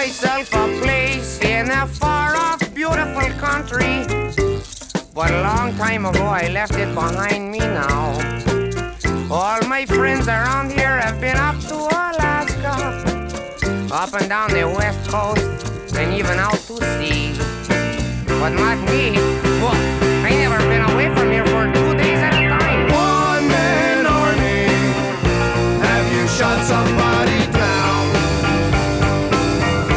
myself a place in a far-off, beautiful country. But a long time ago I left it behind me now. All my friends around here have been up to Alaska, up and down the west coast, and even out to sea. But not me. Well, I never been away from here for